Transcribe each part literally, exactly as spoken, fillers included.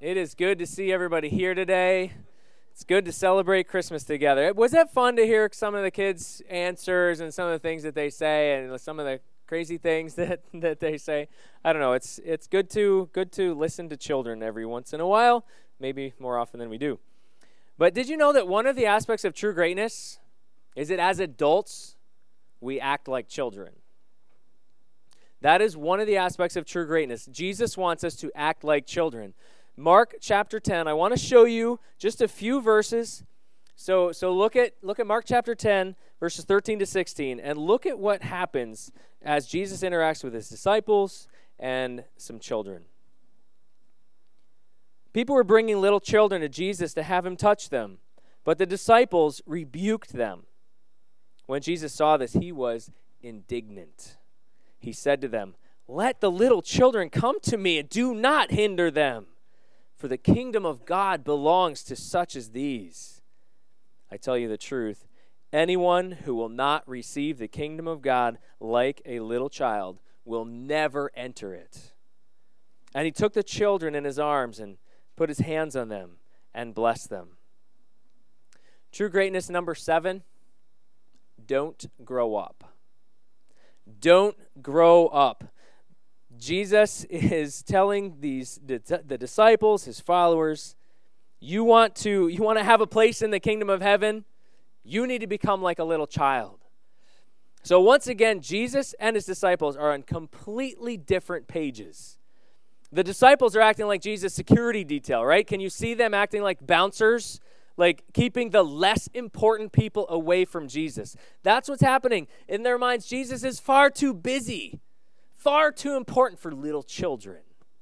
It is good to see everybody here today. It's good to celebrate Christmas together. Was that fun to hear some of the kids' answers and some of the things that they say and some of the crazy things that, that they say? I don't know. It's it's good to good to listen to children every once in a while, maybe more often than we do. But did you know that one of the aspects of true greatness is that as adults, we act like children? That is one of the aspects of true greatness. Jesus wants us to act like children. Mark chapter ten. I want to show you just a few verses. So so look at look at Mark chapter ten, verses thirteen to sixteen, and look at what happens as Jesus interacts with his disciples and some children. People were bringing little children to Jesus to have him touch them, but the disciples rebuked them. When Jesus saw this, he was indignant. He said to them, "Let the little children come to me and do not hinder them, for the kingdom of God belongs to such as these. I tell you the truth, anyone who will not receive the kingdom of God like a little child will never enter it." And he took the children in his arms and put his hands on them and blessed them. True greatness number seven, don't grow up. Don't grow up. Jesus is telling these the disciples, his followers, you want to you want to have a place in the kingdom of heaven, you need to become like a little child. So once again, Jesus and his disciples are on completely different pages. The disciples are acting like Jesus' security detail, right? Can you see them acting like bouncers? Like keeping the less important people away from Jesus. That's what's happening. In their minds, Jesus is far too busy, far too important for little children.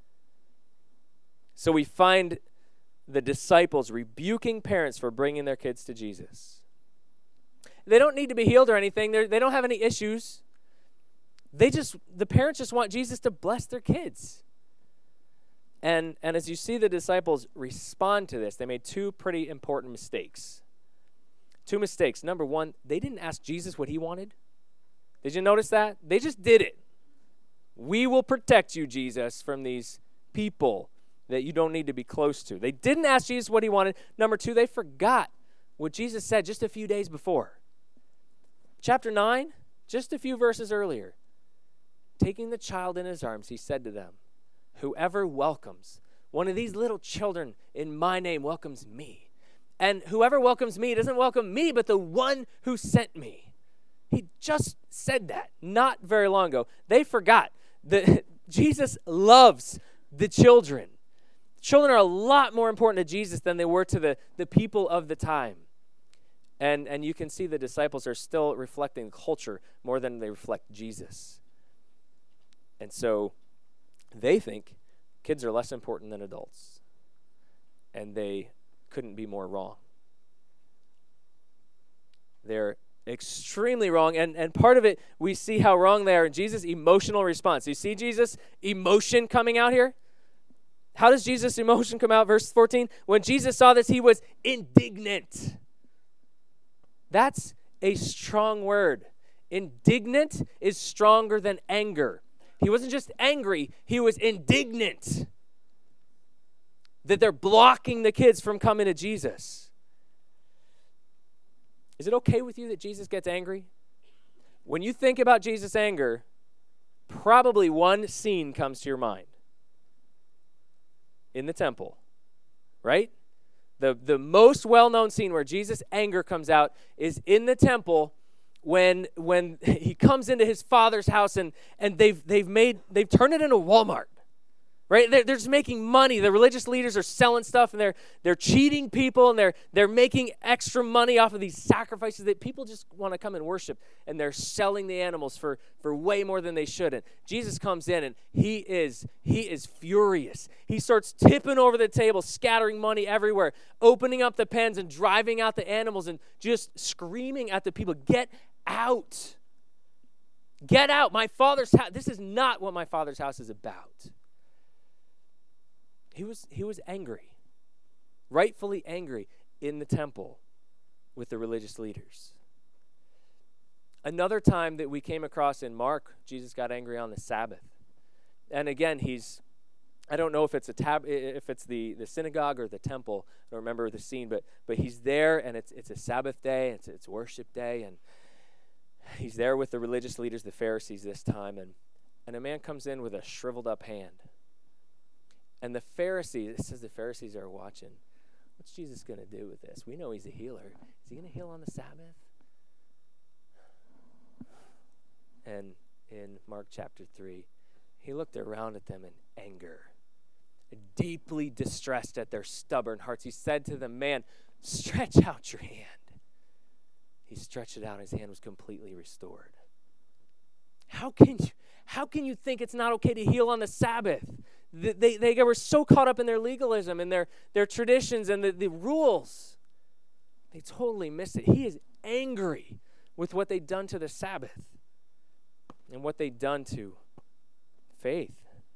So we find the disciples rebuking parents for bringing their kids to Jesus. They don't need to be healed or anything. They're, they don't have any issues. They just, the parents just want Jesus to bless their kids. And, and as you see the disciples respond to this, they made two pretty important mistakes. Two mistakes. Number one, they didn't ask Jesus what he wanted. Did you notice that? They just did it. We will protect you, Jesus, from these people that you don't need to be close to. They didn't ask Jesus what he wanted. Number two, they forgot what Jesus said just a few days before. Chapter nine, just a few verses earlier. Taking the child in his arms, he said to them, "Whoever welcomes one of these little children in my name welcomes me. And whoever welcomes me doesn't welcome me, but the one who sent me." He just said that not very long ago. They forgot that Jesus loves the children. Children are a lot more important to Jesus than they were to the, the people of the time. And, and you can see the disciples are still reflecting culture more than they reflect Jesus. And so they think kids are less important than adults. And they couldn't be more wrong. They're extremely wrong. And, and part of it, we see how wrong they are in Jesus' emotional response. You see Jesus' emotion coming out here? How does Jesus' emotion come out? Verse fourteen, when Jesus saw this, he was indignant. That's a strong word. Indignant is stronger than anger. He wasn't just angry, he was indignant that they're blocking the kids from coming to Jesus. Is it okay with you that Jesus gets angry? When you think about Jesus' anger, probably one scene comes to your mind. In the temple, right? The, the most well-known scene where Jesus' anger comes out is in the temple when when he comes into his father's house and, and they've they've made they've turned it into Walmart, right? They're, they're just making money. The religious leaders are selling stuff and they're they're cheating people and they're they're making extra money off of these sacrifices that people just want to come and worship, and they're selling the animals for for way more than they should. And Jesus comes in and he is he is furious. He starts tipping over the table, scattering money everywhere, opening up the pens and driving out the animals and just screaming at the people, "Get out. Get out. My father's house. This is not what my father's house is about." He was he was angry, rightfully angry in the temple with the religious leaders. Another time that we came across in Mark, Jesus got angry on the Sabbath. And again, he's I don't know if it's a tab, if it's the, the synagogue or the temple. I don't remember the scene, but but he's there, and it's it's a Sabbath day, it's it's worship day, and he's there with the religious leaders, the Pharisees this time, and and a man comes in with a shriveled up hand. And the Pharisees, it says the Pharisees are watching. What's Jesus going to do with this? We know he's a healer. Is he going to heal on the Sabbath? And in Mark chapter three, he looked around at them in anger, deeply distressed at their stubborn hearts. He said to them, man, stretch out your hand. He stretched it out, and his hand was completely restored. How can you, how can you think it's not okay to heal on the Sabbath? They, they, they were so caught up in their legalism and their, their traditions and the, the rules. They totally missed it. He is angry with what they'd done to the Sabbath and what they'd done to faith.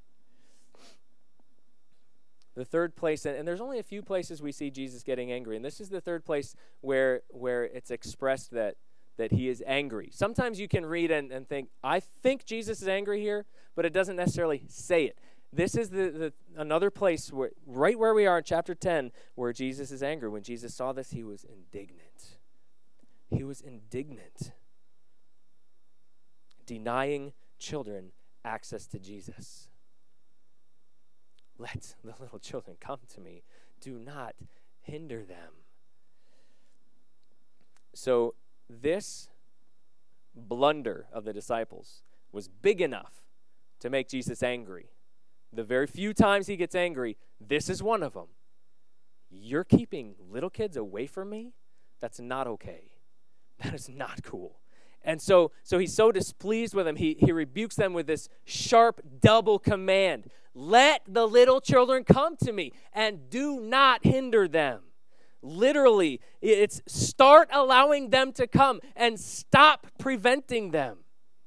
The third place, and there's only a few places we see Jesus getting angry, and this is the third place where where it's expressed that that he is angry. Sometimes you can read and, and think, I think Jesus is angry here, but it doesn't necessarily say it. This is the, the another place where right where we are in chapter ten, where Jesus is angry. When Jesus saw this, he was indignant. He was indignant, denying children access to Jesus. Let the little children come to me. Do not hinder them. So this blunder of the disciples was big enough to make Jesus angry. The very few times he gets angry, this is one of them. You're keeping little kids away from me? That's not okay. That is not cool. And so, so he's so displeased with them, he, he rebukes them with this sharp double command. Let the little children come to me and do not hinder them. Literally, it's start allowing them to come and stop preventing them.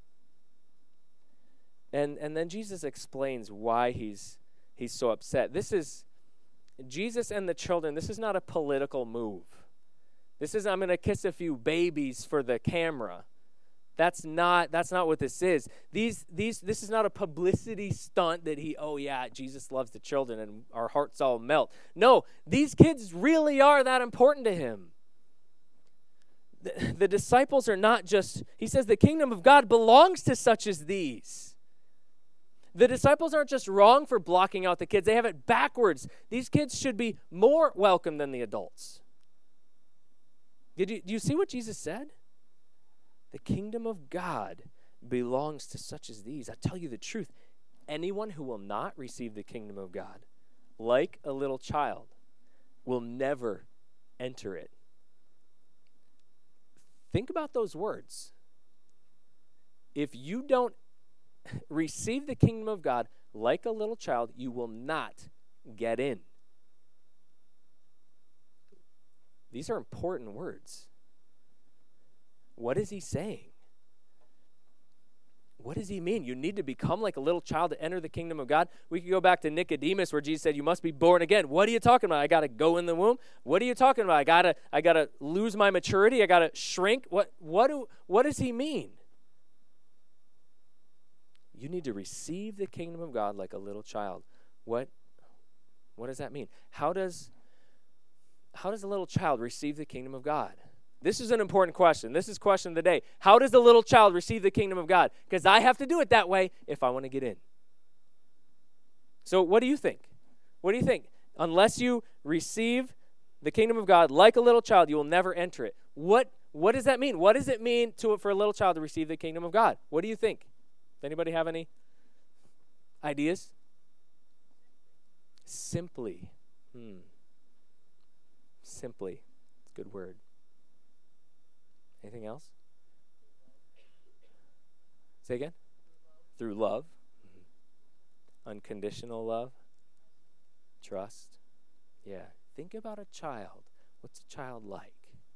And and then Jesus explains why he's he's so upset. This is Jesus and the children, this is not a political move. This is I'm going to kiss a few babies for the camera. That's not that's not what this is. These these this is not a publicity stunt that he, oh yeah, Jesus loves the children and our hearts all melt. No, these kids really are that important to him. The, the disciples are not just, he says the kingdom of God belongs to such as these. The disciples aren't just wrong for blocking out the kids. They have it backwards. These kids should be more welcome than the adults. Did you, do you see what Jesus said? The kingdom of God belongs to such as these. I tell you the truth. Anyone who will not receive the kingdom of God, like a little child, will never enter it. Think about those words. If you don't receive the kingdom of God like a little child, you will not get in. These are important words. What is he saying? What does he mean? You need to become like a little child to enter the kingdom of God. We could go back to Nicodemus where Jesus said, you must be born again. What are you talking about? I got to go in the womb? What are you talking about? I got to I got to lose my maturity? I got to shrink? What what do what does he mean? You need to receive the kingdom of God like a little child. What what does that mean? How does how does a little child receive the kingdom of God? This is an important question. This is question of the day. How does the little child receive the kingdom of God? Because I have to do it that way if I want to get in. So what do you think? What do you think? Unless you receive the kingdom of God like a little child, you will never enter it. What what does that mean? What does it mean to for a little child to receive the kingdom of God? What do you think? Does anybody have any ideas? Simply. Hmm. Simply. It's a good word. Anything else? Say again? Through love. Mm-hmm. Unconditional love. Trust. Yeah. Think about a child. What's a child like?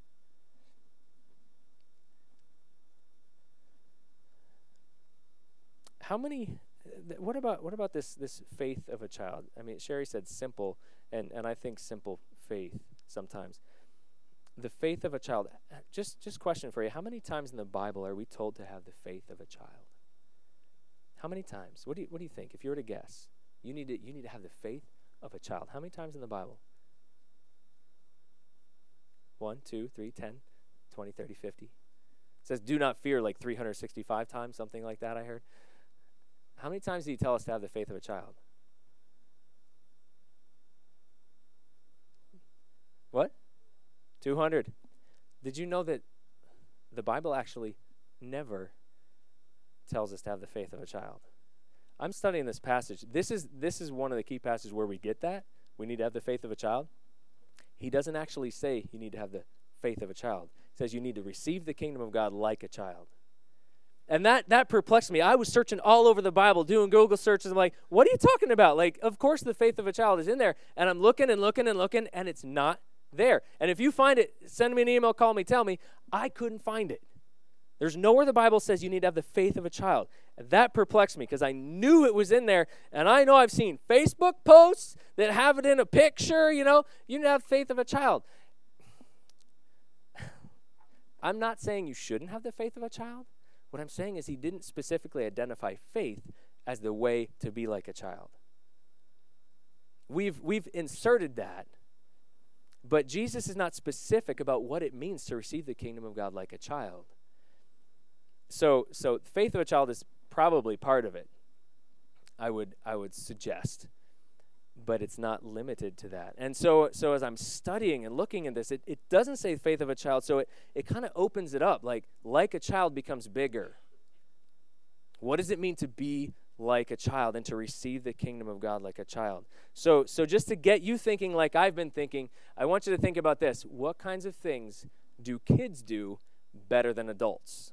How many, what about what about this this faith of a child? I mean, Sherry said simple, and, and I think simple faith sometimes. The faith of a child, just just question for you. How many times in the Bible are we told to have the faith of a child? How many times? What do you what do you think? If you were to guess, You need to, you need to have the faith of a child. How many times in the Bible? One, two, three, ten, twenty, thirty, fifty. It says, do not fear like three hundred sixty-five times, something like that I heard. How many times did he tell us to have the faith of a child? What? two hundred. Did you know that the Bible actually never tells us to have the faith of a child? I'm studying this passage. This is this is one of the key passages where we get that. We need to have the faith of a child. He doesn't actually say you need to have the faith of a child. He says you need to receive the kingdom of God like a child. And that that perplexed me. I was searching all over the Bible, doing Google searches. I'm like, what are you talking about? Like, of course the faith of a child is in there. And I'm looking and looking and looking, and it's not there. And if you find it, send me an email, call me, tell me. I couldn't find it. There's nowhere the Bible says you need to have the faith of a child. And that perplexed me because I knew it was in there. And I know I've seen Facebook posts that have it in a picture, you know. You need to have faith of a child. I'm not saying you shouldn't have the faith of a child. What I'm saying is he didn't specifically identify faith as the way to be like a child. We've we've inserted that, but Jesus is not specific about what it means to receive the kingdom of God like a child. So so faith of a child is probably part of it, I would I would suggest. But it's not limited to that. And so so as I'm studying and looking at this, it, it doesn't say faith of a child, so it, it kind of opens it up. Like, like a child becomes bigger. What does it mean to be like a child and to receive the kingdom of God like a child? So so just to get you thinking like I've been thinking, I want you to think about this. What kinds of things do kids do better than adults?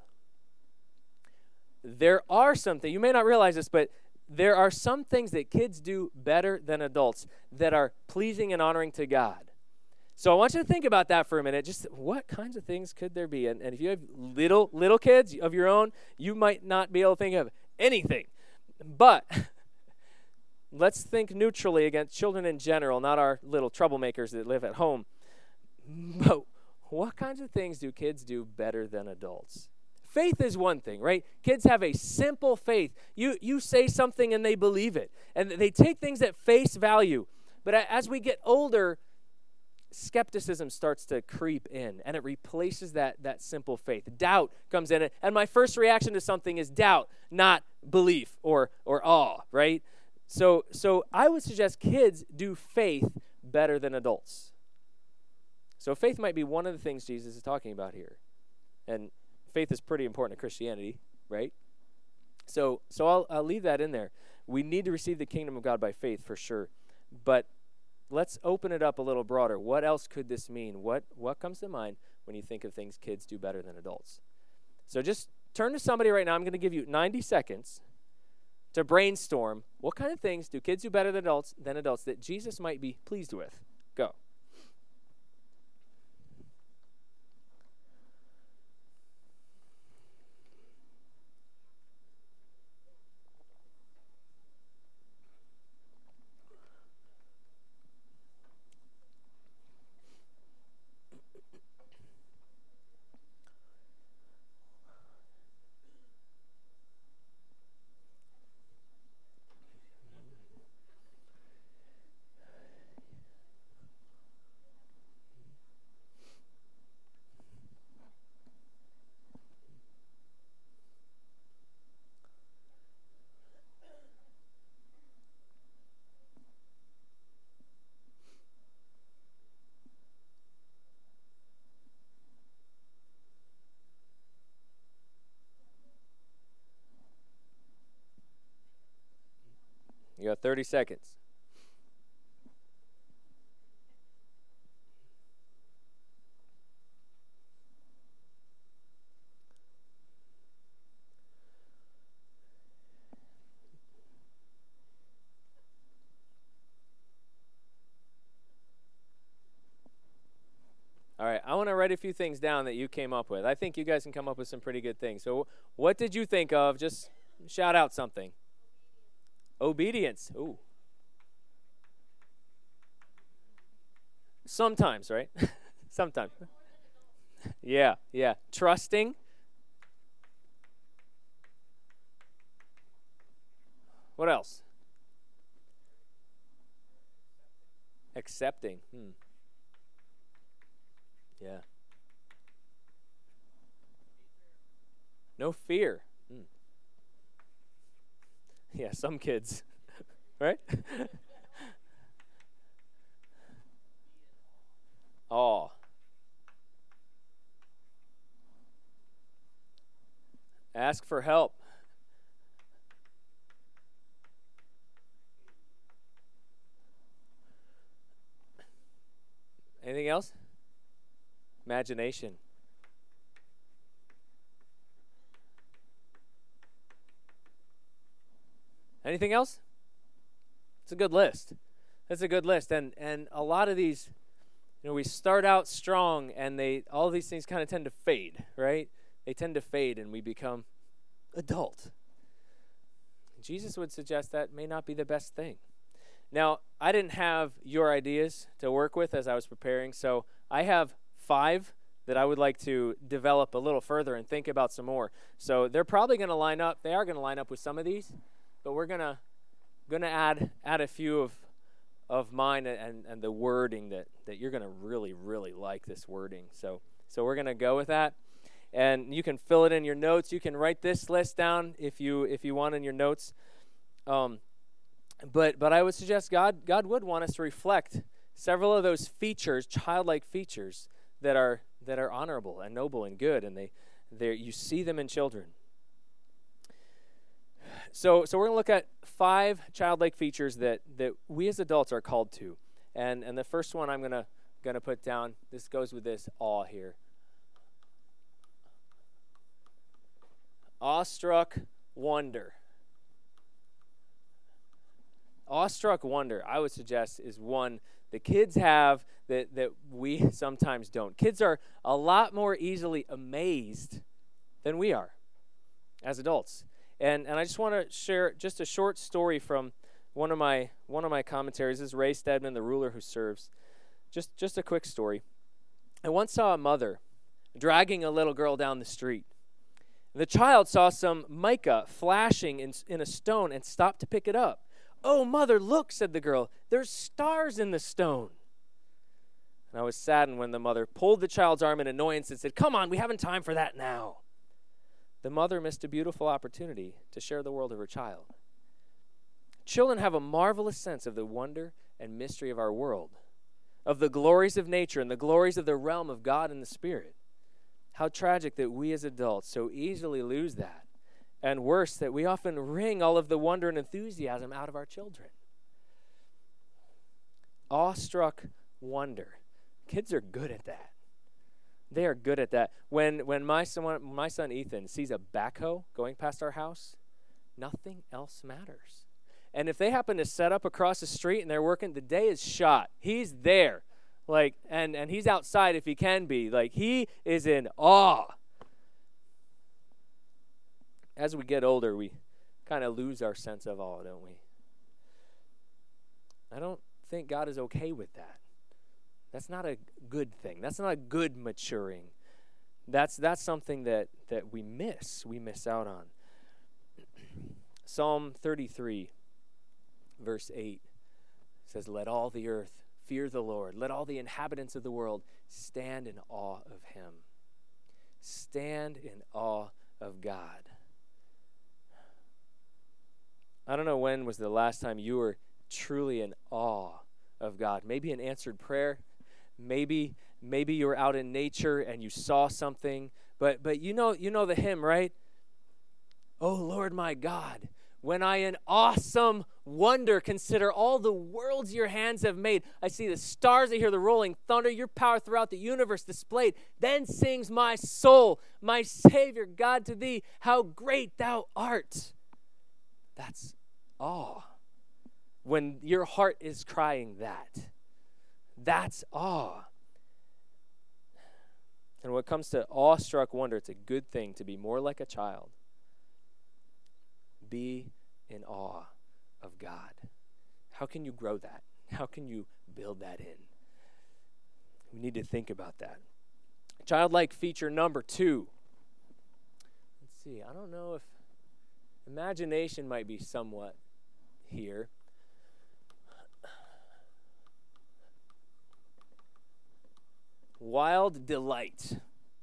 There are some things, you may not realize this, but there are some things that kids do better than adults that are pleasing and honoring to God. So I want you to think about that for a minute. Just what kinds of things could there be? And, and if you have little little kids of your own, you might not be able to think of anything. But let's think neutrally against children in general, not our little troublemakers that live at home. But what kinds of things do kids do better than adults? Faith is one thing, right? Kids have a simple faith. You you say something and they believe it. And they take things at face value. But as we get older, skepticism starts to creep in, and it replaces that, that simple faith. Doubt comes in, and my first reaction to something is doubt, not belief or or awe, right? So so I would suggest kids do faith better than adults. So faith might be one of the things Jesus is talking about here. And faith is pretty important to Christianity, right? So so I'll, I'll leave that in there. We need to receive the kingdom of God by faith for sure. But let's open it up a little broader. What else could this mean? What what comes to mind when you think of things kids do better than adults? So just turn to somebody right now. I'm going to give you ninety seconds to brainstorm. What kind of things do kids do better than adults, than adults that Jesus might be pleased with? Go. You got thirty seconds. All right, I want to write a few things down that you came up with. I think you guys can come up with some pretty good things. So what did you think of? Just shout out something. Obedience. Ooh. Sometimes, right? Sometimes. Yeah, yeah. Trusting. What else? Accepting. Hmm. Yeah. No fear. Hmm. Yeah, some kids, right? Awe. Ask for help. Anything else? Imagination. Anything else? It's a good list. That's a good list. And and a lot of these, you know, we start out strong and they all these things kind of tend to fade, right? They tend to fade and we become adult. Jesus would suggest that may not be the best thing. Now, I didn't have your ideas to work with as I was preparing, so I have five that I would like to develop a little further and think about some more. So they're probably going to line up. They are going to line up with some of these, but we're going to going to add add a few of of mine and, and the wording that, that you're going to really, really like this wording. So so we're going to go with that. And you can fill it in your notes. You can write this list down if you if you want in your notes. Um, but but I would suggest God God would want us to reflect several of those features, childlike features that are that are honorable and noble and good, and they they you see them in children. So so we're gonna look at five childlike features that that we as adults are called to, and and the first one I'm gonna gonna put down. This goes with this awe here. Awestruck wonder. Awestruck wonder, I would suggest, is one the kids have that, that we sometimes don't. Kids are a lot more easily amazed than we are as adults. And and I just want to share just a short story from one of my one of my commentaries. This is Ray Stedman, the ruler who serves. Just just a quick story. I once saw a mother dragging a little girl down the street. The child saw some mica flashing in, in a stone and stopped to pick it up. "Oh, mother, look," said the girl. "There's stars in the stone." And I was saddened when the mother pulled the child's arm in annoyance and said, "Come on, we haven't time for that now." The mother missed a beautiful opportunity to share the world of her child. Children have a marvelous sense of the wonder and mystery of our world, of the glories of nature and the glories of the realm of God and the Spirit. How tragic that we as adults so easily lose that. And worse, that we often wring all of the wonder and enthusiasm out of our children. Awestruck wonder. Kids are good at that. They are good at that. When when my son, my son Ethan sees a backhoe going past our house, nothing else matters. And if they happen to set up across the street and they're working, the day is shot. He's there. Like, and, and he's outside if he can be. Like, he is in awe. As we get older, we kind of lose our sense of awe, don't we? I don't think God is okay with that. That's not a good thing. That's not a good maturing. That's that's something that, that we miss. We miss out on. Psalm thirty-three, verse eight says, "Let all the earth fear the Lord. Let all the inhabitants of the world stand in awe of him." Stand in awe of God. I don't know when was the last time you were truly in awe of God. Maybe an answered prayer. Maybe maybe you were out in nature and you saw something. But but you know you know the hymn, right? "Oh Lord my God, when I in awesome wonder consider all the worlds your hands have made. I see the stars, I hear the rolling thunder, your power throughout the universe displayed. Then sings my soul, my Savior God, to thee, how great thou art." That's awe. When your heart is crying that, that's awe. And when it comes to awestruck wonder, it's a good thing to be more like a child. Be in awe of God. How can you grow that? How can you build that in? We need to think about that. Childlike feature number two. Let's see. I don't know if imagination might be somewhat here. Wild delight.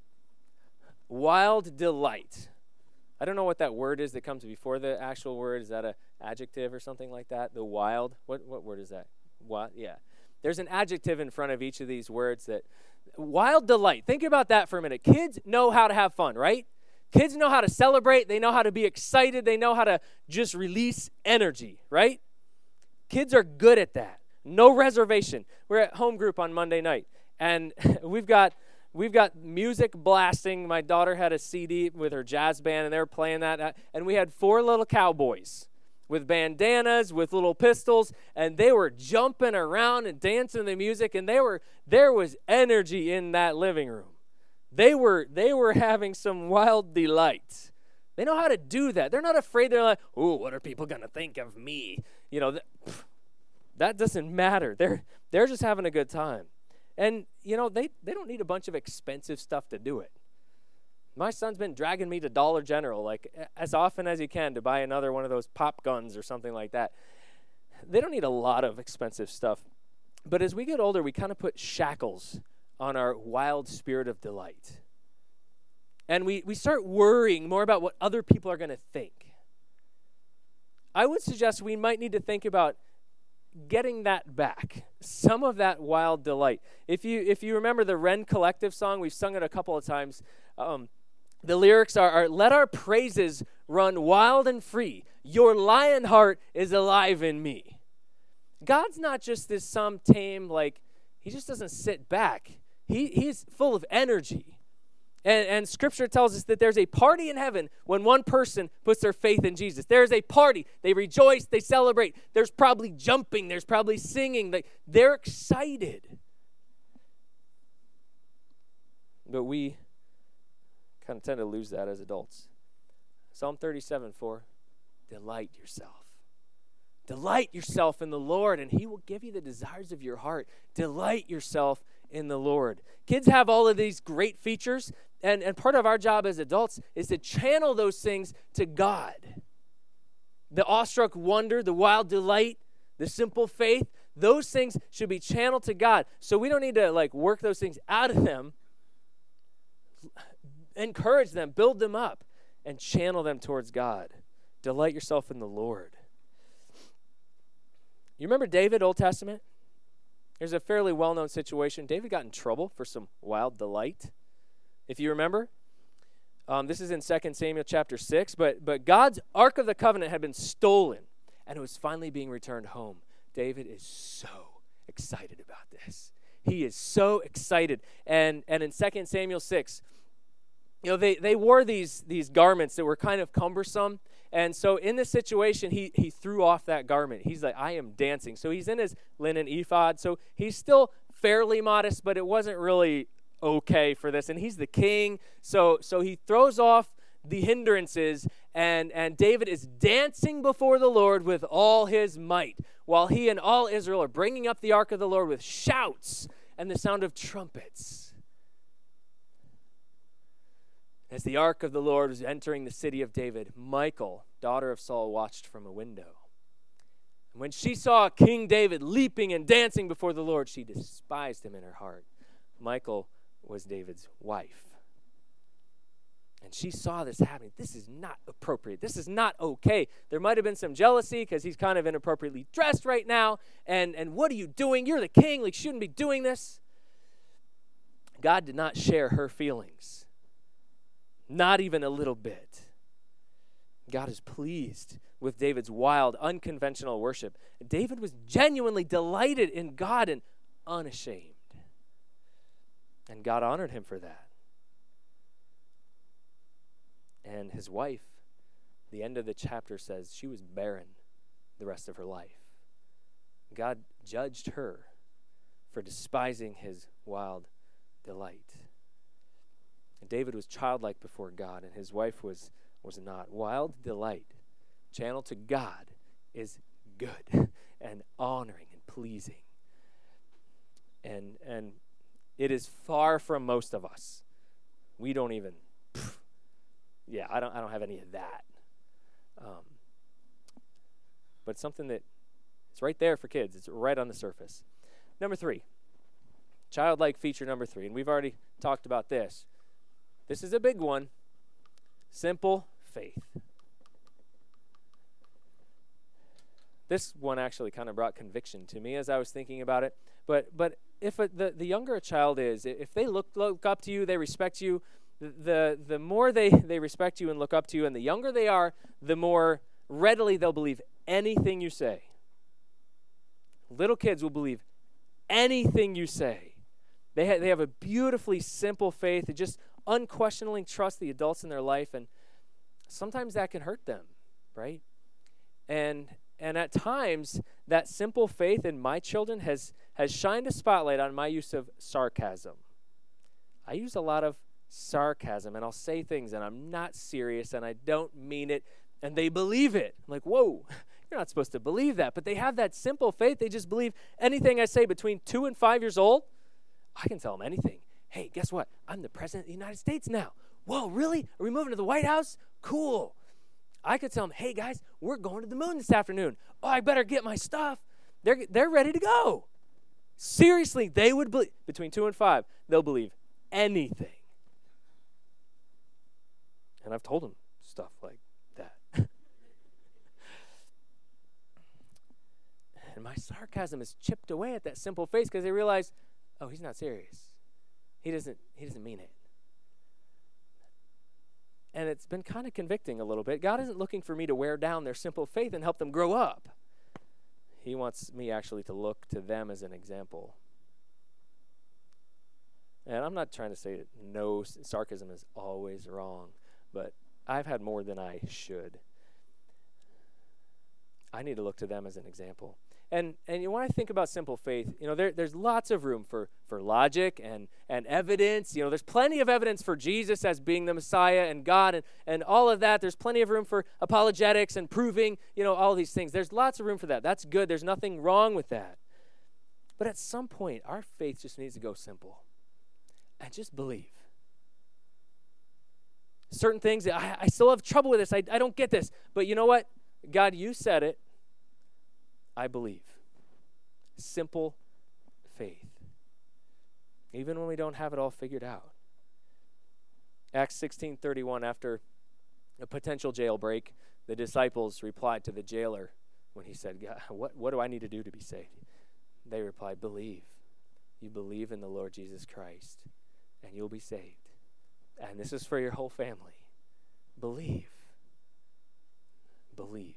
Wild delight. I don't know what that word is that comes before the actual word. Is that an adjective or something like that? The wild. What what word is that? What? Yeah. There's an adjective in front of each of these words that wild delight. Think about that for a minute. Kids know how to have fun, right? Kids know how to celebrate. They know how to be excited. They know how to just release energy, right? Kids are good at that. No reservation. We're at home group on Monday night, and we've got we've got music blasting. My daughter had a C D with her jazz band, and they were playing that. And we had four little cowboys with bandanas, with little pistols, and they were jumping around and dancing to the music, and they were there was energy in that living room. They were they were having some wild delight. They know how to do that. They're not afraid. They're like, "Ooh, what are people going to think of me?" You know, th- that doesn't matter. They're they're just having a good time. And, you know, they, they don't need a bunch of expensive stuff to do it. My son's been dragging me to Dollar General, like, as often as he can to buy another one of those pop guns or something like that. They don't need a lot of expensive stuff. But as we get older, we kind of put shackles on our wild spirit of delight. And we, we start worrying more about what other people are going to think. I would suggest we might need to think about getting that back, some of that wild delight. If you if you remember the Wren Collective song, we've sung it a couple of times. Um, the lyrics are, are, let our praises run wild and free. Your lion heart is alive in me. God's not just this some tame, like, he just doesn't sit back. He He's full of energy. And, and Scripture tells us that there's a party in heaven when one person puts their faith in Jesus. There's a party. They rejoice. They celebrate. There's probably jumping. There's probably singing. They, they're excited. But we kind of tend to lose that as adults. Psalm thirty-seven four, delight yourself. Delight yourself in the Lord, and he will give you the desires of your heart. Delight yourself in the Lord. Kids have all of these great features, and, and part of our job as adults is to channel those things to God. The awestruck wonder, the wild delight, the simple faith, those things should be channeled to God. So we don't need to like work those things out of them. Encourage them, build them up, and channel them towards God. Delight yourself in the Lord. You remember David, Old Testament? There's a fairly well-known situation. David got in trouble for some wild delight, if you remember. Um, this is in Second Samuel chapter six, but, but God's Ark of the Covenant had been stolen, and it was finally being returned home. David is so excited about this. He is so excited. And, and in Second Samuel six, you know, they, they wore these, these garments that were kind of cumbersome. And so in this situation, he he threw off that garment. He's like, I am dancing. So he's in his linen ephod. So he's still fairly modest, but it wasn't really okay for this. And he's the king. So so he throws off the hindrances, and, and David is dancing before the Lord with all his might, while he and all Israel are bringing up the ark of the Lord with shouts and the sound of trumpets. As the ark of the Lord was entering the city of David, Michal, daughter of Saul, watched from a window. And when she saw King David leaping and dancing before the Lord, she despised him in her heart. Michal was David's wife. And she saw this happening. This is not appropriate. This is not okay. There might have been some jealousy because he's kind of inappropriately dressed right now. And, and what are you doing? You're the king. Like, you shouldn't be doing this. God did not share her feelings. Not even a little bit. God is pleased with David's wild, unconventional worship. David was genuinely delighted in God and unashamed. And God honored him for that. And his wife, the end of the chapter says she was barren the rest of her life. God judged her for despising his wild delight. David was childlike before God, and his wife was, was not. Wild delight, channeled to God, is good and honoring and pleasing. And and it is far from most of us. We don't even, pff, yeah, I don't I don't have any of that. Um, but something that it's right there for kids. It's right on the surface. Number three, Childlike feature number three, and we've already talked about this. This is a big one. Simple faith. This one actually kind of brought conviction to me as I was thinking about it. But but if a, the, the younger a child is, if they look look up to you, they respect you, the, the, the more they, they respect you and look up to you, and the younger they are, the more readily they'll believe anything you say. Little kids will believe anything you say. They, ha- they have a beautifully simple faith. They just unquestioningly trust the adults in their life, and sometimes that can hurt them, right? And and at times, that simple faith in my children has, has shined a spotlight on my use of sarcasm. I use a lot of sarcasm, and I'll say things, and I'm not serious, and I don't mean it, and they believe it. I'm like, whoa, you're not supposed to believe that. But they have that simple faith. They just believe anything I say between two and five years old. I can tell them anything. Hey, guess what? I'm the president of the United States now. Whoa, really? Are we moving to the White House? Cool. I could tell them, hey, guys, we're going to the moon this afternoon. Oh, I better get my stuff. They're, they're ready to go. Seriously, they would believe, between two and five, they'll believe anything. And I've told them stuff like that. And my sarcasm is chipped away at that simple face because they realize, oh, he's not serious. He doesn't, he doesn't mean it. And it's been kind of convicting a little bit. God isn't looking for me to wear down their simple faith and help them grow up. He wants me actually to look to them as an example. And I'm not trying to say that no, sarcasm is always wrong, but I've had more than I should. I need to look to them as an example. And and you, when I think about simple faith, you know, there, there's lots of room for, for logic and, and evidence. You know, there's plenty of evidence for Jesus as being the Messiah and God and, and all of that. There's plenty of room for apologetics and proving, you know, all these things. There's lots of room for that. That's good. There's nothing wrong with that. But at some point, our faith just needs to go simple and just believe. Certain things, I, I still have trouble with this. I, I don't get this. But you know what? God, you said it. I believe. Simple faith. Even when we don't have it all figured out. Acts sixteen thirty-one, after a potential jailbreak, the disciples replied to the jailer when he said, God, what, what do I need to do to be saved? They replied, believe. You believe in the Lord Jesus Christ, and you'll be saved. And this is for your whole family. Believe. Believe.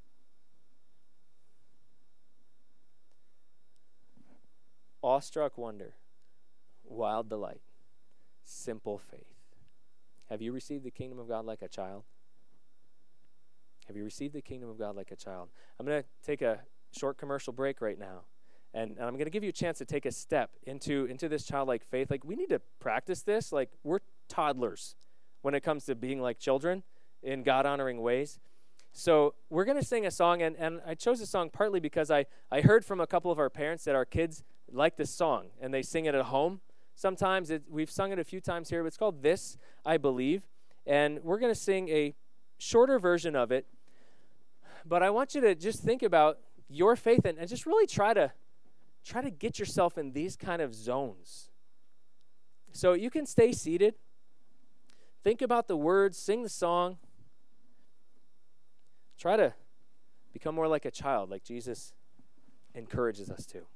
Awestruck wonder, wild delight, simple faith. Have you received the kingdom of God like a child? Have you received the kingdom of God like a child? I'm going to take a short commercial break right now, and, and I'm going to give you a chance to take a step into, into this childlike faith. Like, we need to practice this. Like, we're toddlers when it comes to being like children in God-honoring ways. So we're going to sing a song, and, and I chose this song partly because I, I heard from a couple of our parents that our kids like this song, and they sing it at home. Sometimes it, we've sung it a few times here, but it's called This, I Believe, and we're going to sing a shorter version of it, but I want you to just think about your faith and, and just really try to try to get yourself in these kind of zones. So you can stay seated, think about the words, sing the song, try to become more like a child, like Jesus encourages us to.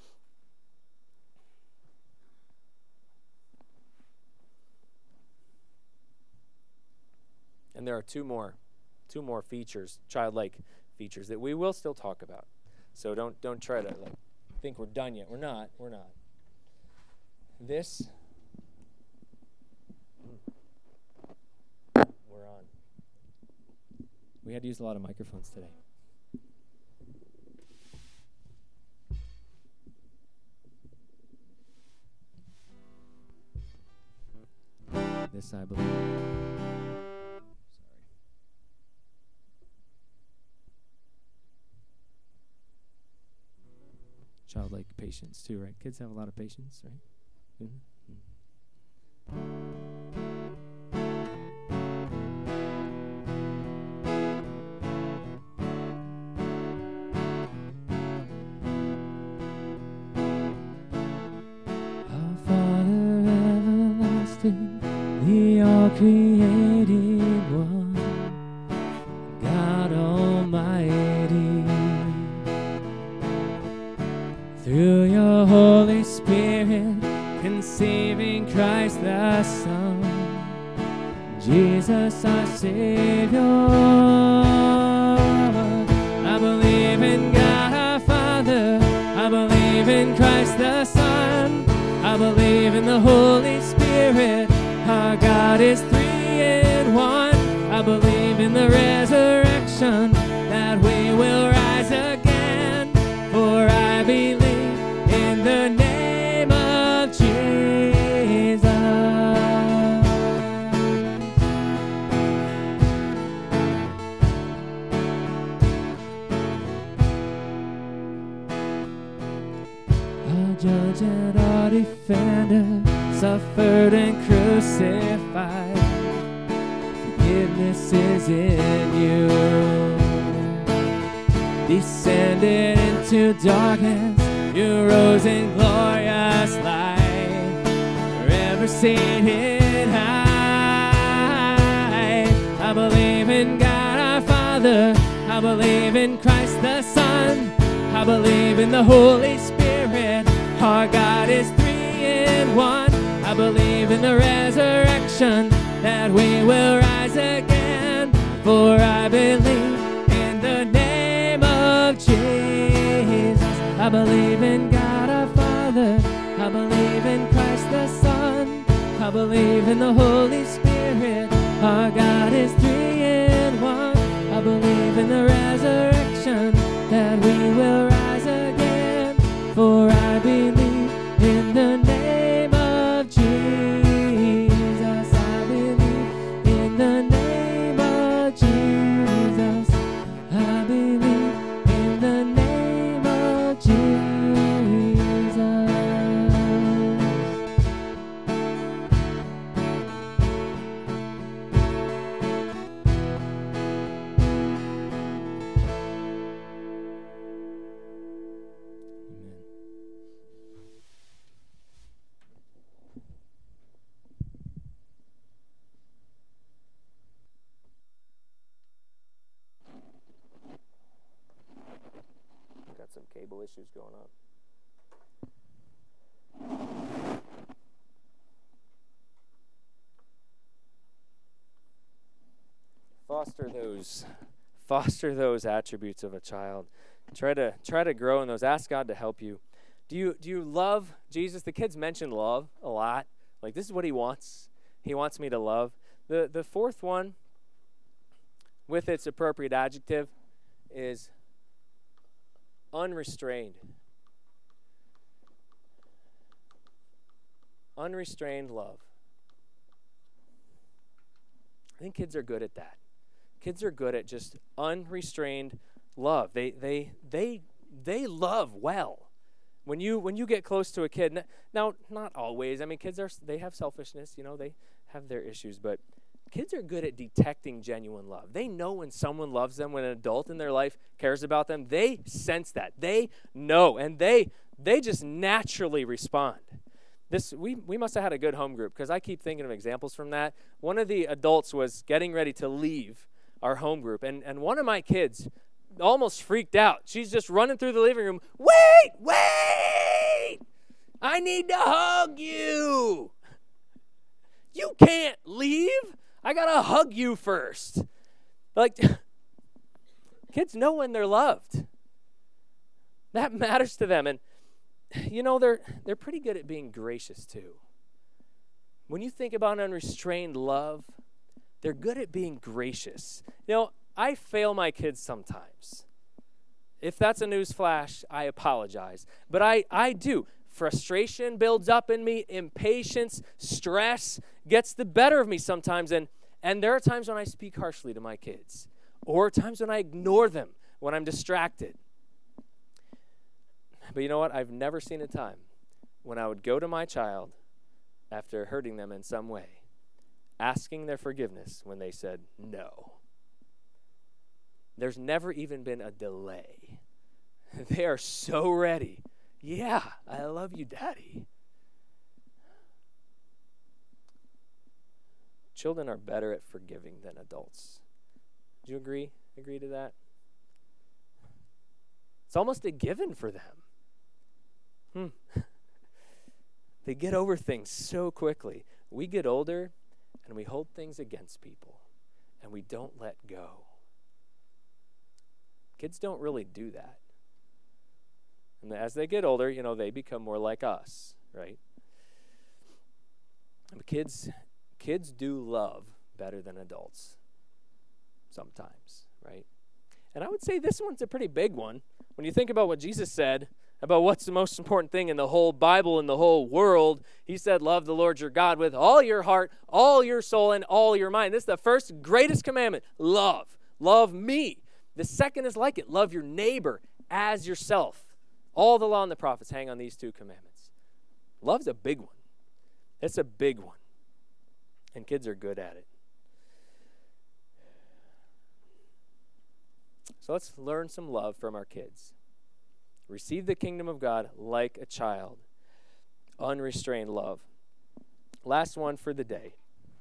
And there are two more, two more features, childlike features that we will still talk about. So don't don't try to like think we're done yet. We're not. We're not. This. We're on. We had to use a lot of microphones today. This I believe. Childlike patience too, right? Kids have a lot of patience, right? Mm-hmm. everlasting, the all-created one, God Almighty. Through your Holy Spirit, conceiving Christ the Son, Jesus our Savior. I believe in God our Father, I believe in Christ the Son, I believe in the Holy Spirit, our God is three in one. I believe in the resurrection, that we will rise again, for I believe in the name of Jesus. Our judge and our defender suffered and crucified. Forgiveness is in you. Descended into darkness, you rose in glorious light, forever seated high. I believe in God our Father, I believe in Christ the Son, I believe in the Holy Spirit, our God is three in one. I believe in the resurrection, that we will rise again, for I believe in the name of Jesus. I believe in God our Father, I believe in Christ the Son, I believe in the Holy Spirit, our God is three in one. I believe in the resurrection, that we will rise again, for I believe in the name of Jesus. I believe in the name of Jesus. I believe in the name of Jesus. Got some cable issues going on. Foster those, foster those attributes of a child. Try to try to grow in those. Ask God to help you. Do you do you love Jesus? The kids mention love a lot. Like, this is what he wants. He wants me to love. The the fourth one, with its appropriate adjective, is unrestrained. Unrestrained love. I think kids are good at that. Kids are good at just unrestrained love. They they they they love well. When you when you get close to a kid, now not always. I mean, kids are they have selfishness, you know, they have their issues, but kids are good at detecting genuine love. They know when someone loves them, when an adult in their life cares about them. They sense that. They know, and they they just naturally respond. This we we must have had a good home group, because I keep thinking of examples from that. One of the adults was getting ready to leave our home group, and, and one of my kids almost freaked out. She's just running through the living room. Wait, wait! I need to hug you. You can't leave. I gotta hug you first. Like, kids know when they're loved. That matters to them. And you know, they're they're pretty good at being gracious too. When you think about unrestrained love, they're good at being gracious. You know, I fail my kids sometimes. If that's a news flash, I apologize. But I, I do. Frustration builds up in me. Impatience, stress gets the better of me sometimes. And, and there are times when I speak harshly to my kids, or times when I ignore them when I'm distracted. But you know what? I've never seen a time when I would go to my child after hurting them in some way, asking their forgiveness when they said no. There's never even been a delay. They are so ready. Yeah, I love you, Daddy. children are better at forgiving than adults. Do you agree? Agree to that? It's almost a given for them. Hmm. They get over things so quickly. We get older and we hold things against people and we don't let go. Kids don't really do that. And as they get older, you know, they become more like us, right? But kids, kids do love better than adults sometimes, right? And I would say this one's a pretty big one. When you think about what Jesus said about what's the most important thing in the whole Bible and the whole world, he said, love the Lord your God with all your heart, all your soul, and all your mind. This is the first greatest commandment. Love. Love me. The second is like it. Love your neighbor as yourself. All the law and the prophets hang on these two commandments. Love's a big one. It's a big one. And kids are good at it. So let's learn some love from our kids. Receive the kingdom of God like a child. Unrestrained love. Last one for the day.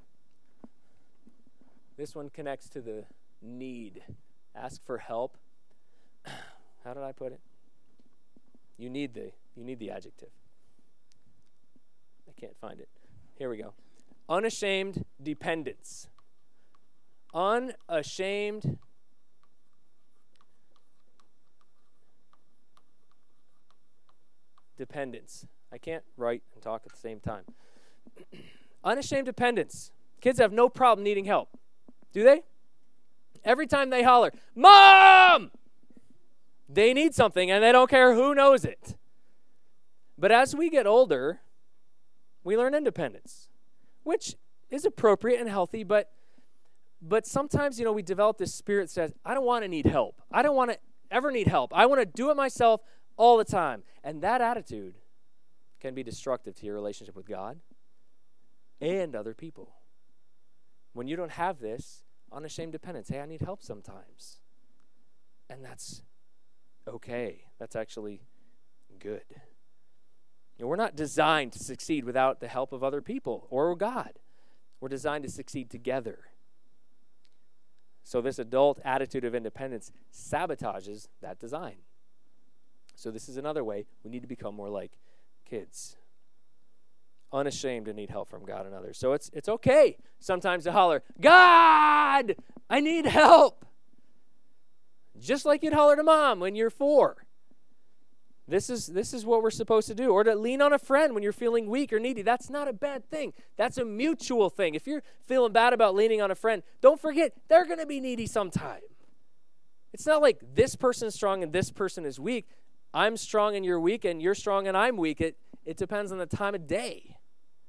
This one connects to the need. Ask for help. How did I put it? You need the you need the adjective. I can't find it. Here we go. Unashamed dependence. Unashamed dependence. I can't write and talk at the same time. Unashamed dependence. Kids have no problem needing help. Do they? Every time they holler, Mom! They need something and they don't care who knows it. But as we get older, we learn independence, which is appropriate and healthy, but but sometimes, you know, we develop this spirit that says, I don't want to need help. I don't want to ever need help. I want to do it myself all the time. And that attitude can be destructive to your relationship with God and other people. When you don't have this unashamed dependence, hey, I need help sometimes. And that's okay. That's actually good. You know, we're not designed to succeed without the help of other people or God. We're designed to succeed together. So this adult attitude of independence sabotages that design. So this is another way we need to become more like kids. Unashamed to need help from God and others. So it's it's okay sometimes to holler, God, I need help. Just like you'd holler to mom when you're four. This is this is what we're supposed to do. Or to lean on a friend when you're feeling weak or needy. That's not a bad thing. That's a mutual thing. If you're feeling bad about leaning on a friend, don't forget they're going to be needy sometime. It's not like this person is strong and this person is weak. I'm strong and you're weak, and you're strong and I'm weak. It, it depends on the time of day.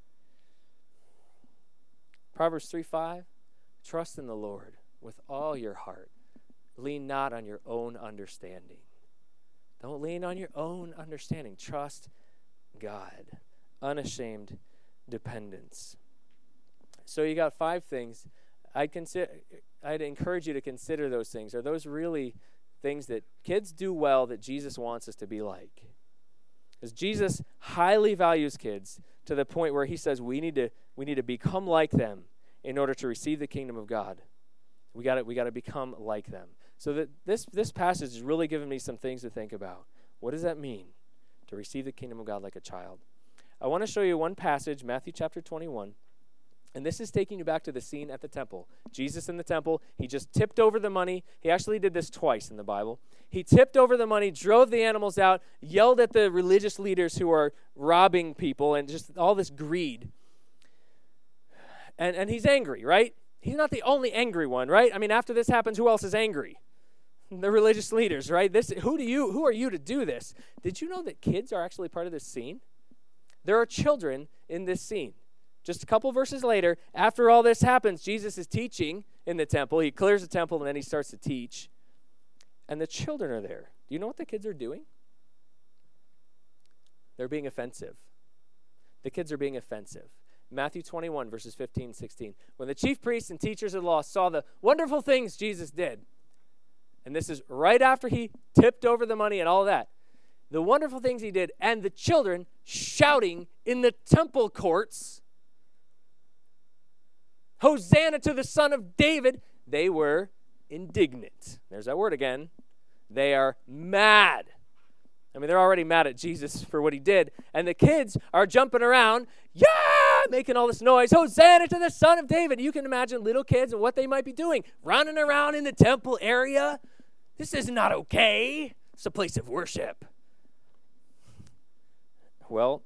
Proverbs three five, trust in the Lord with all your heart. Lean not on your own understanding. Don't lean on your own understanding. Trust God. Unashamed dependence. So you got five things. I'd consider, I'd encourage you to consider those things. Are those really things that kids do well that Jesus wants us to be like? Because Jesus highly values kids to the point where he says we need to we need to become like them in order to receive the kingdom of God. We got to we got to become like them. So that this this passage is really giving me some things to think about. What does that mean to receive the kingdom of God like a child? I want to show you one passage, Matthew chapter twenty-one. And this is taking you back to the scene at the temple. Jesus in the temple, he just tipped over the money. He actually did this twice in the Bible. He tipped over the money, drove the animals out, yelled at the religious leaders who are robbing people, and just all this greed. And and he's angry, right? He's not the only angry one, right? I mean, after this happens, who else is angry? The religious leaders, right? This who do you who are you to do this? Did you know that kids are actually part of this scene? There are children in this scene. Just a couple verses later, after all this happens, Jesus is teaching in the temple. He clears the temple, and then he starts to teach. And the children are there. Do you know what the kids are doing? They're being offensive. The kids are being offensive. Matthew twenty-one, verses fifteen and sixteen. When the chief priests and teachers of the law saw the wonderful things Jesus did, and this is right after he tipped over the money and all that, the wonderful things he did, and the children shouting in the temple courts, Hosanna to the Son of David, they were indignant. There's that word again. They are mad. I mean, they're already mad at Jesus for what he did. And the kids are jumping around, yeah, making all this noise. Hosanna to the Son of David. You can imagine little kids and what they might be doing. Running around in the temple area. This is not okay. It's a place of worship. Well,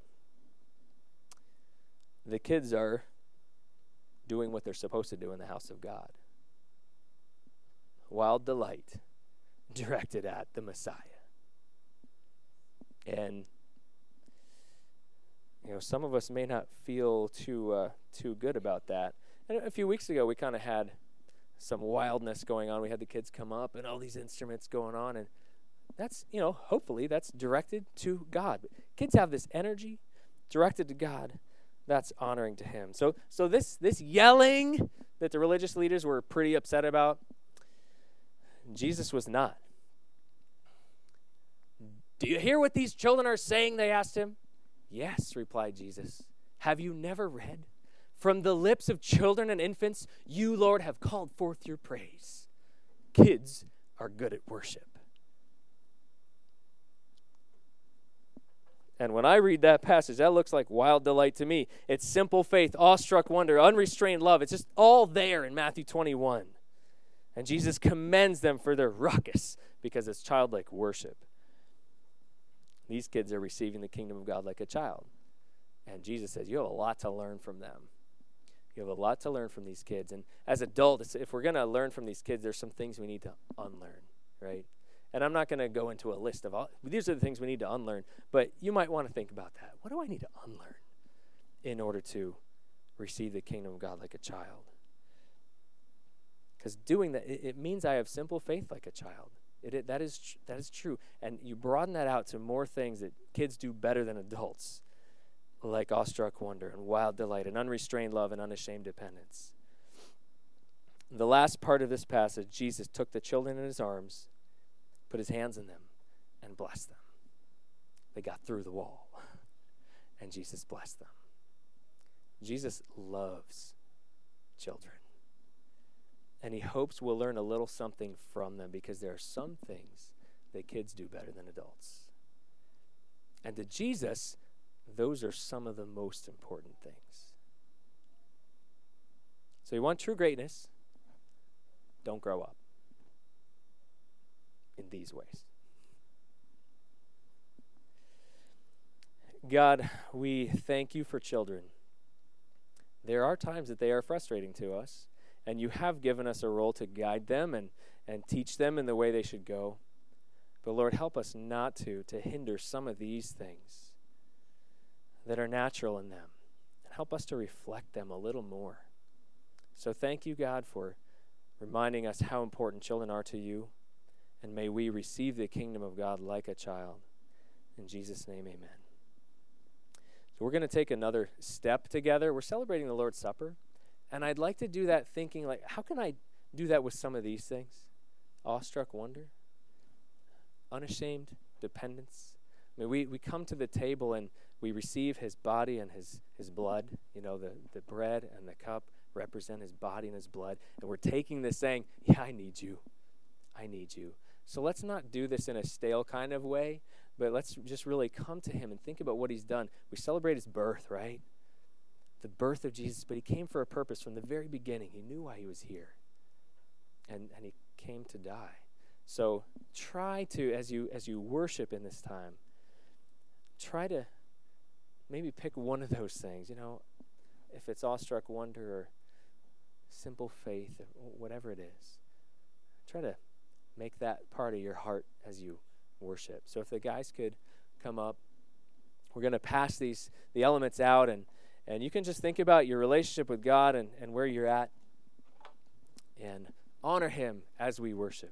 the kids are doing what they're supposed to do in the house of God. Wild delight directed at the Messiah. And, you know, some of us may not feel too uh, too good about that. And a few weeks ago, we kind of had some wildness going on. We had the kids come up and all these instruments going on. And that's, you know, hopefully that's directed to God. But kids have this energy directed to God that's honoring to him. So so this this yelling that the religious leaders were pretty upset about, Jesus was not. Do you hear what these children are saying? They asked him. Yes, replied Jesus. Have you never read? From the lips of children and infants, you, Lord, have called forth your praise. Kids are good at worship. And when I read that passage, that looks like wild delight to me. It's simple faith, awestruck wonder, unrestrained love. It's just all there in Matthew twenty-one. And Jesus commends them for their ruckus because it's childlike worship. These kids are receiving the kingdom of God like a child. And Jesus says, you have a lot to learn from them. You have a lot to learn from these kids. And as adults, if we're going to learn from these kids, there's some things we need to unlearn, right? And I'm not going to go into a list of all, these are the things we need to unlearn, but you might want to think about that. What do I need to unlearn in order to receive the kingdom of God like a child? Because doing that, it, it means I have simple faith like a child. It, it, that is tr- that is true. And you broaden that out to more things that kids do better than adults, like awestruck wonder and wild delight and unrestrained love and unashamed dependence. The last part of this passage, Jesus took the children in his arms, put his hands in them, and blessed them. They got through the wall, and Jesus blessed them. Jesus loves children. And he hopes we'll learn a little something from them because there are some things that kids do better than adults. And to Jesus, those are some of the most important things. So you want true greatness? Don't grow up in these ways. God, we thank you for children. There are times that they are frustrating to us. And you have given us a role to guide them and, and teach them in the way they should go. But Lord, help us not to, to hinder some of these things that are natural in them. And help us to reflect them a little more. So thank you, God, for reminding us how important children are to you. And may we receive the kingdom of God like a child. In Jesus' name, amen. So we're going to take another step together. We're celebrating the Lord's Supper. And I'd like to do that thinking, like, how can I do that with some of these things? Awestruck wonder, unashamed dependence. I mean, we, we come to the table and we receive his body and his, his blood. You know, the, the bread and the cup represent his body and his blood. And we're taking this saying, yeah, I need you. I need you. So let's not do this in a stale kind of way, but let's just really come to him and think about what he's done. We celebrate his birth, right? The birth of Jesus, but he came for a purpose from the very beginning. He knew why he was here, and and he came to die. So try to, as you as you worship in this time, try to maybe pick one of those things. You know, if it's awestruck wonder or simple faith, or whatever it is, try to make that part of your heart as you worship. So if the guys could come up, we're going to pass these the elements out, and And you can just think about your relationship with God and, and where you're at and honor him as we worship.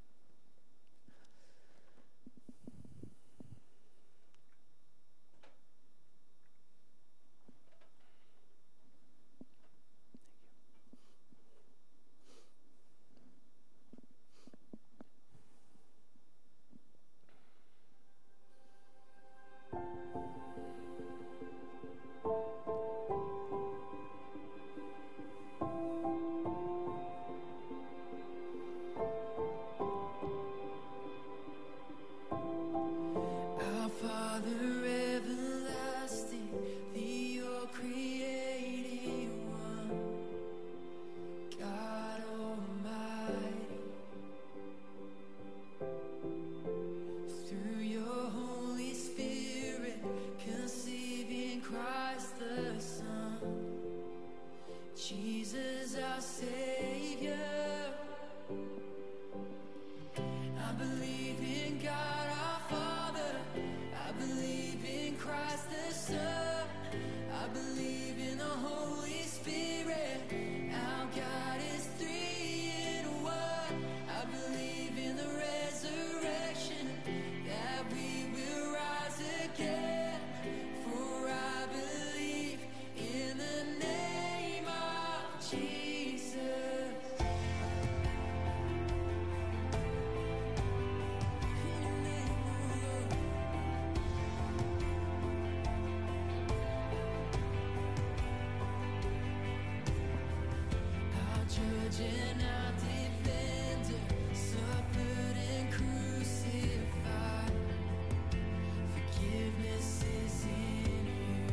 the Son, Jesus our Savior. I believe in God our Father, I believe in Christ the Son, I believe in the Holy Spirit, our God is three in one. I believe in the resurrection, that we will rise again, for I believe in the name of Jesus. Our judge and our defender, suffered and crucified. Forgiveness is in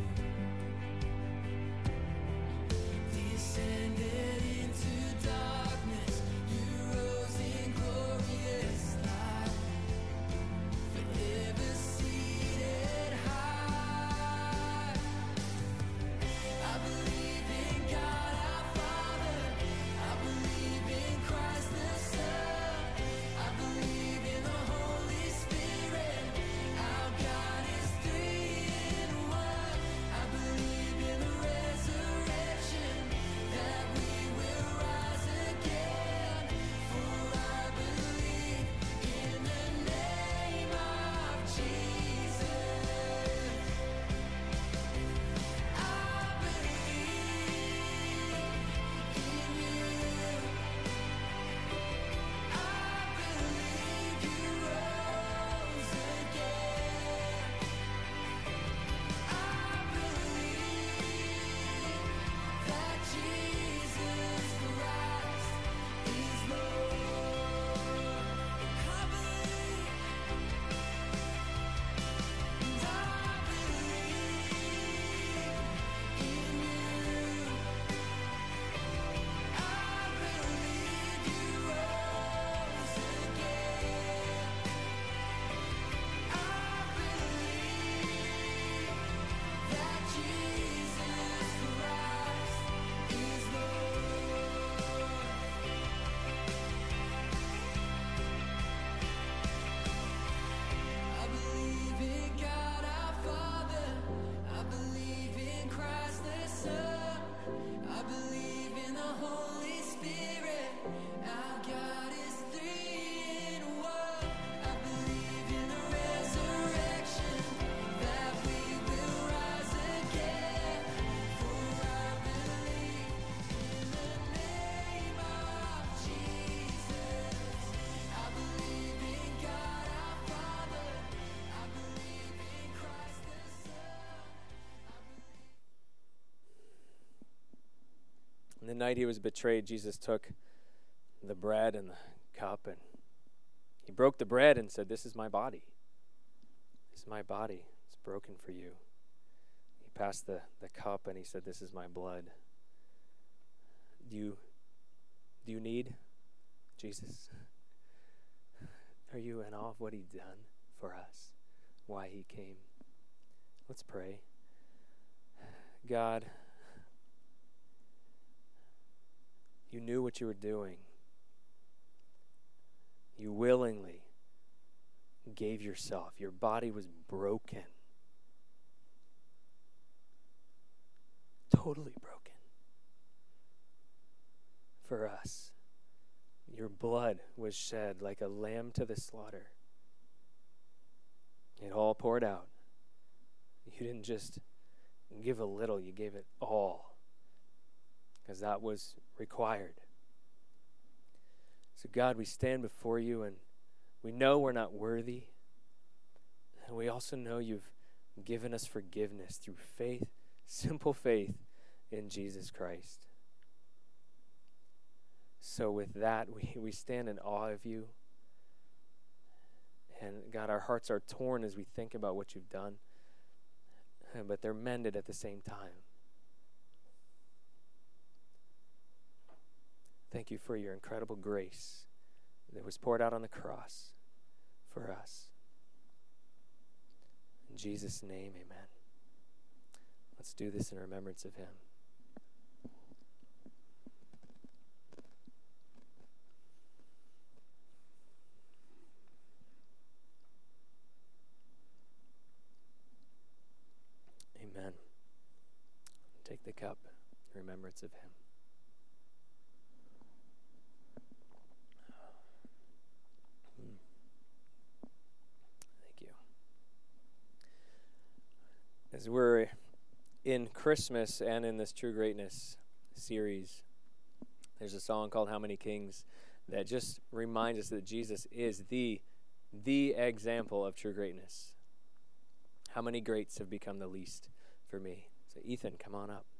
you. Descended into darkness, you rose in glorious light. Forever seated high. I believe in God our Father, I believe in Christ the Son, I believe in the Holy Spirit, our God is three in one. I believe in the resurrection, that we will rise again, for I believe in the name of Jesus. I believe in you. I believe you rose again. I believe that Jesus Christ is Lord. I believe, and I believe in you. I believe you rose again. I believe that Jesus Christ is Lord. I believe in God our Father, I believe in Christ the Son, I believe in the Holy Spirit, our God is three in one. I believe in the resurrection, that we will rise again, for I believe in the name of Jesus. I believe in God our Father, I believe in Christ the Son. On the night he was betrayed, Jesus took the bread and the cup, and he broke the bread and said, "This is my body. This is my body. It's broken for you." He passed the, the cup and he said, "This is my blood." Do you, do you need Jesus? Are you in awe of what he's done for us? Why he came? Let's pray. God, you knew what you were doing. You willingly gave yourself. Your body was broken. Totally broken. For us. Your blood was shed like a lamb to the slaughter. It all poured out. You didn't just give a little, you gave it all. Because that was required. So God, we stand before you and we know we're not worthy. And we also know you've given us forgiveness through faith, simple faith in Jesus Christ. So with that, we, we stand in awe of you. And God, our hearts are torn as we think about what you've done. But they're mended at the same time. Thank you for your incredible grace that was poured out on the cross for us. In Jesus' name, amen. Let's do this in remembrance of him. Amen. Take the cup in remembrance of him. Thank you. As we're in Christmas and in this True Greatness series, there's a song called How Many Kings that just reminds us that Jesus is the the example of true greatness. How many greats have become the least for me? So Ethan, come on up.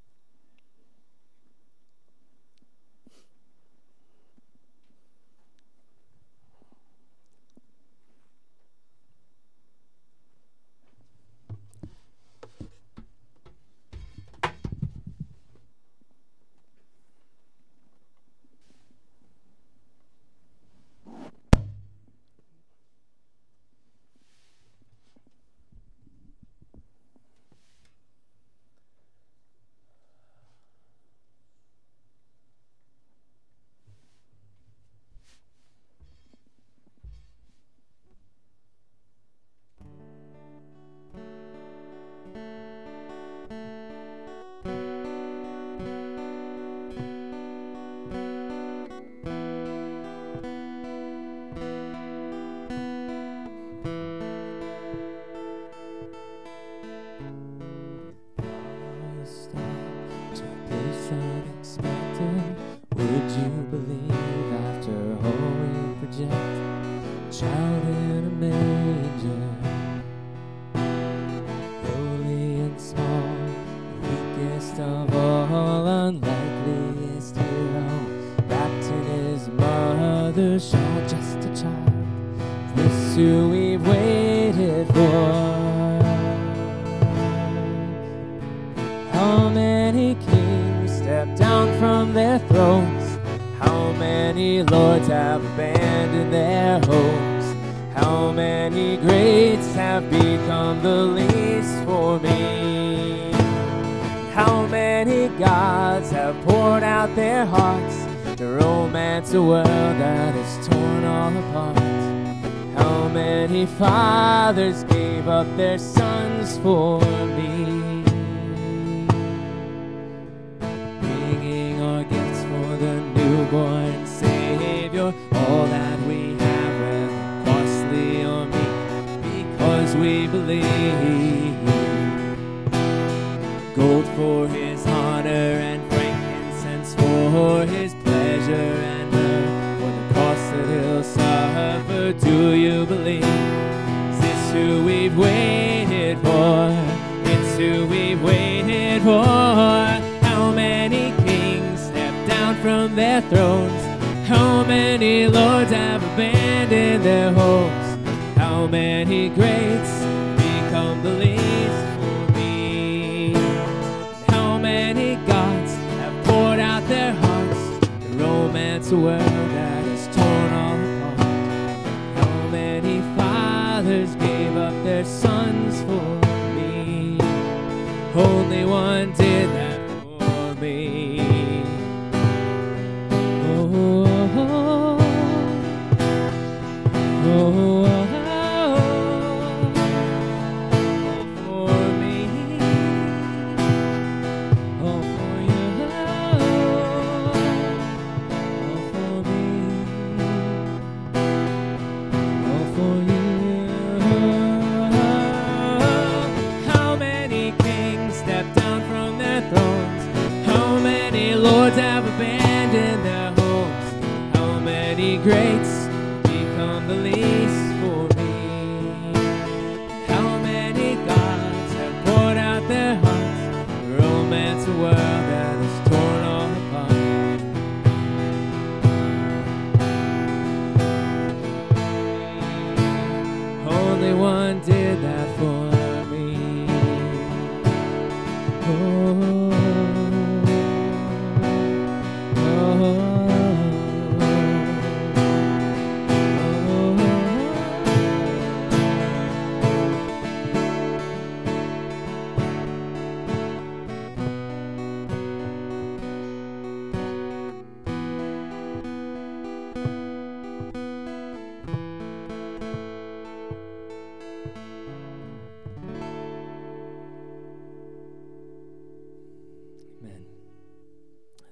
Fathers gave up their sons for me, bringing our gifts for the newborn Savior. All that we have went costly on me, because we believe. Gold for his honor and frankincense for his pleasure, and myrrh for the cost that he'll suffer. Do you believe? Who we've waited for, it's who we've waited for. How many kings stepped down from their thrones? How many lords have abandoned their homes? How many greats become the least for me? How many gods have poured out their hearts to romance a world that is torn all apart? How many fathers gave up their sons for me? Only one did that for me. Oh, oh, oh, oh, oh, for me, oh, for you, oh, for me, oh, for you. Lords have abandoned their homes. How many greats become the least for me? How many gods have poured out their hearts to romance a world that is torn all apart? Only one did that for me. Oh.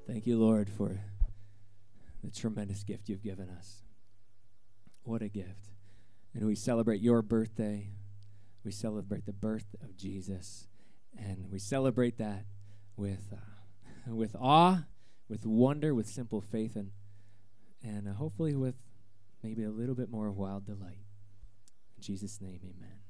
Thank you, Lord, for the tremendous gift you've given us. What a gift. And we celebrate your birthday. We celebrate the birth of Jesus. And we celebrate that with uh, with awe, with wonder, with simple faith, and and uh, hopefully with maybe a little bit more wild delight. In Jesus' name, amen.